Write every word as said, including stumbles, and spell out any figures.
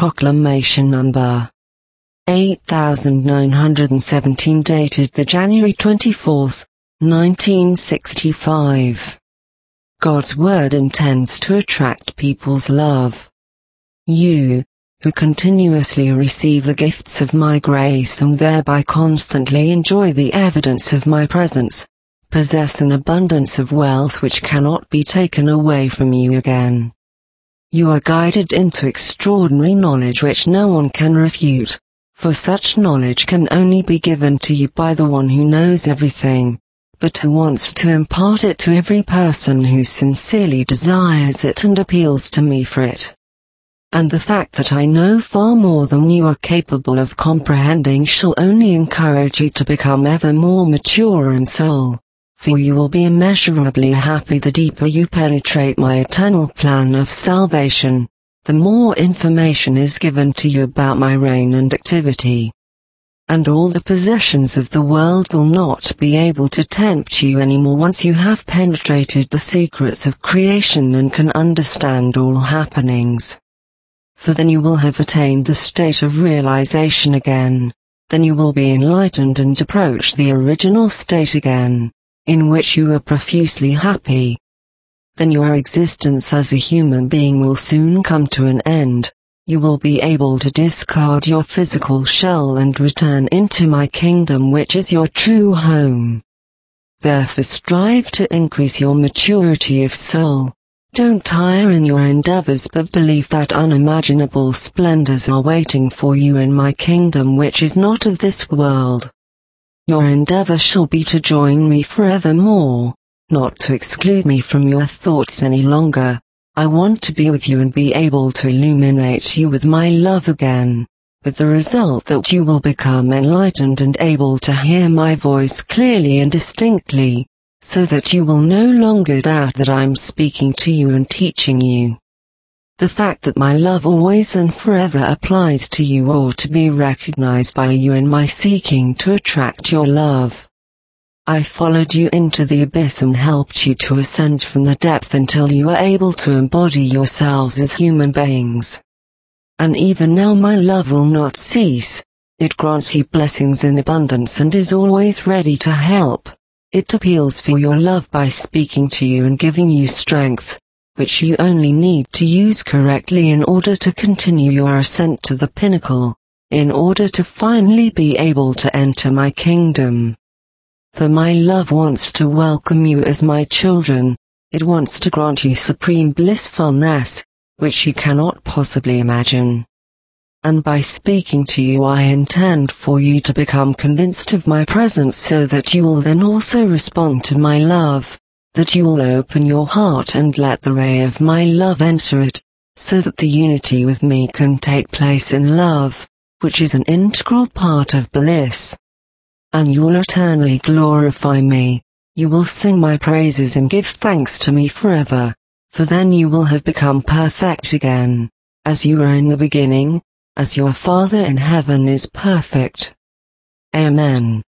Proclamation number eight thousand nine hundred seventeen, dated the January twenty-fourth, nineteen sixty-five. God's word intends to attract people's love. You, who continuously receive the gifts of my grace and thereby constantly enjoy the evidence of my presence, possess an abundance of wealth which cannot be taken away from you again. You are guided into extraordinary knowledge which no one can refute, for such knowledge can only be given to you by the one who knows everything, but who wants to impart it to every person who sincerely desires it and appeals to me for it. And the fact that I know far more than you are capable of comprehending shall only encourage you to become ever more mature in soul, for you will be immeasurably happy the deeper you penetrate my eternal plan of salvation, the more information is given to you about my reign and activity. And all the possessions of the world will not be able to tempt you anymore once you have penetrated the secrets of creation and can understand all happenings. For then you will have attained the state of realization again, then you will be enlightened and approach the original state again, in which you are profusely happy. Then your existence as a human being will soon come to an end. You will be able to discard your physical shell and return into my kingdom, which is your true home. Therefore strive to increase your maturity of soul. Don't tire in your endeavors, but believe that unimaginable splendors are waiting for you in my kingdom, which is not of this world. Your endeavor shall be to join me forevermore, not to exclude me from your thoughts any longer. I want to be with you and be able to illuminate you with my love again, with the result that you will become enlightened and able to hear my voice clearly and distinctly, so that you will no longer doubt that I am speaking to you and teaching you. The fact that my love always and forever applies to you ought to be recognized by you in my seeking to attract your love. I followed you into the abyss and helped you to ascend from the depth until you are able to embody yourselves as human beings. And even now my love will not cease. It grants you blessings in abundance and is always ready to help. It appeals for your love by speaking to you and giving you strength, which you only need to use correctly in order to continue your ascent to the pinnacle, in order to finally be able to enter my kingdom. For my love wants to welcome you as my children. It wants to grant you supreme blissfulness, which you cannot possibly imagine. And by speaking to you I intend for you to become convinced of my presence, so that you will then also respond to my love, that you will open your heart and let the ray of my love enter it, so that the unity with me can take place in love, which is an integral part of bliss. And you will eternally glorify me. You will sing my praises and give thanks to me forever, for then you will have become perfect again, as you were in the beginning, as your Father in heaven is perfect. Amen.